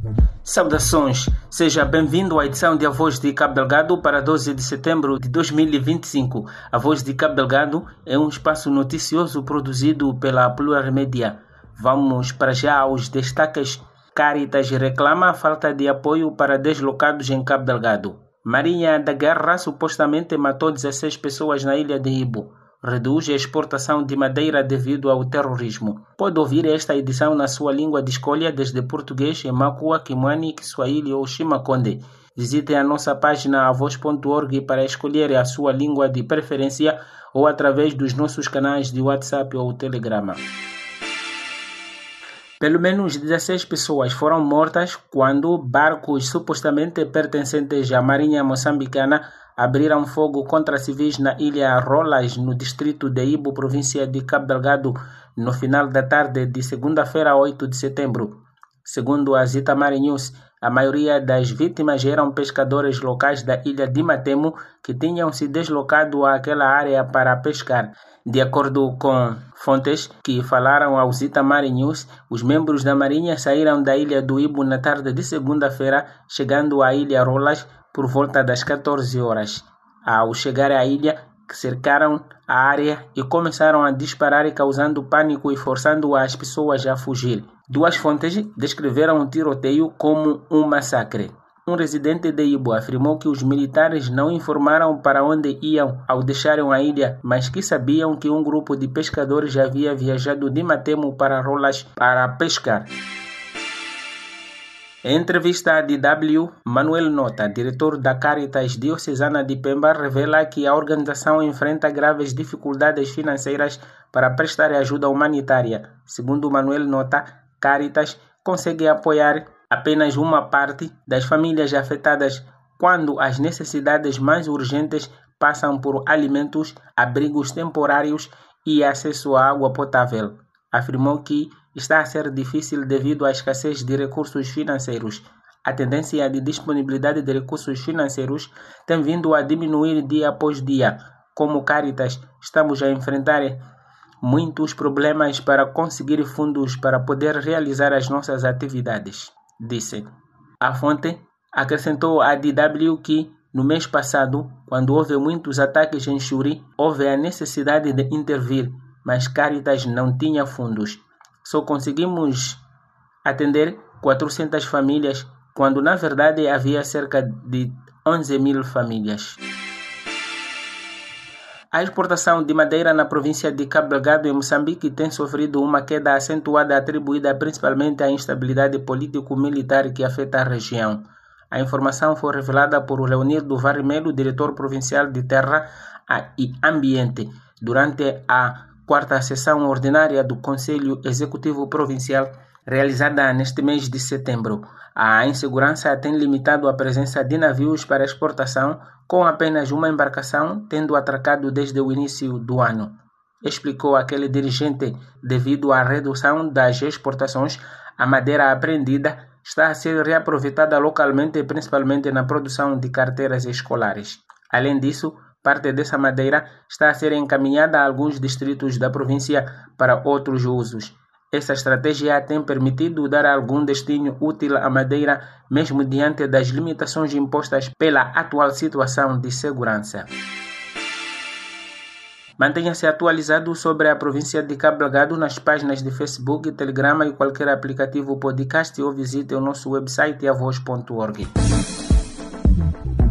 Saudações, seja bem-vindo à edição de A Voz de Cabo Delgado para 12 de setembro de 2025. A Voz de Cabo Delgado é um espaço noticioso produzido pela Plurimédia. Vamos para já aos destaques. Caritas reclama a falta de apoio para deslocados em Cabo Delgado. Marinha da Guerra supostamente matou 16 pessoas na ilha de Ibo. Reduz a exportação de madeira devido ao terrorismo. Pode ouvir esta edição na sua língua de escolha desde português, Emakua, Kimwani, Kiswahili ou Shimakonde. Visite a nossa página avoz.org para escolher a sua língua de preferência ou através dos nossos canais de WhatsApp ou Telegrama. Pelo menos 16 pessoas foram mortas quando barcos supostamente pertencentes à Marinha Moçambicana abriram fogo contra civis na ilha Rolas, no distrito de Ibo, província de Cabo Delgado, no final da tarde de segunda-feira, 8 de setembro. Segundo a Zitamar News, a maioria das vítimas eram pescadores locais da ilha de Matemo que tinham se deslocado àquela área para pescar. De acordo com fontes que falaram ao Zitamar News, os membros da Marinha saíram da ilha do Ibo na tarde de segunda-feira, chegando à ilha Rolas por volta das 14 horas. Ao chegar à ilha, cercaram a área e começaram a disparar, causando pânico e forçando as pessoas a fugir. Duas fontes descreveram o tiroteio como um massacre. Um residente de Ibo afirmou que os militares não informaram para onde iam ao deixarem a ilha, mas que sabiam que um grupo de pescadores havia viajado de Matemo para Rolas para pescar. Em entrevista à DW, Manuel Nota, diretor da Caritas Diocesana de Pemba, revela que a organização enfrenta graves dificuldades financeiras para prestar ajuda humanitária. Segundo Manuel Nota, Caritas consegue apoiar apenas uma parte das famílias afetadas quando as necessidades mais urgentes passam por alimentos, abrigos temporários e acesso à água potável. Afirmou que está a ser difícil devido à escassez de recursos financeiros. A tendência de disponibilidade de recursos financeiros tem vindo a diminuir dia após dia. Como Caritas, estamos a enfrentar muitos problemas para conseguir fundos para poder realizar as nossas atividades, disse. A fonte acrescentou à DW que, no mês passado, quando houve muitos ataques em Xuri, houve a necessidade de intervir, mas Caritas não tinha fundos. Só conseguimos atender 400 famílias, quando na verdade havia cerca de 11.000 famílias. A exportação de madeira na província de Cabo Delgado, em Moçambique, tem sofrido uma queda acentuada atribuída principalmente à instabilidade político-militar que afeta a região. A informação foi revelada por Leonildo Varrimelo, diretor provincial de Terra e Ambiente, durante a quarta sessão ordinária do Conselho Executivo Provincial, realizada neste mês de setembro. A insegurança tem limitado a presença de navios para exportação, com apenas uma embarcação tendo atracado desde o início do ano. Explicou aquele dirigente, devido à redução das exportações, a madeira apreendida está a ser reaproveitada localmente, principalmente na produção de carteiras escolares. Além disso, parte dessa madeira está a ser encaminhada a alguns distritos da província para outros usos. Essa estratégia tem permitido dar algum destino útil à madeira, mesmo diante das limitações impostas pela atual situação de segurança. Mantenha-se atualizado sobre a província de Cabo Delgado nas páginas de Facebook, Telegrama e qualquer aplicativo podcast ou visite o nosso website avoz.org.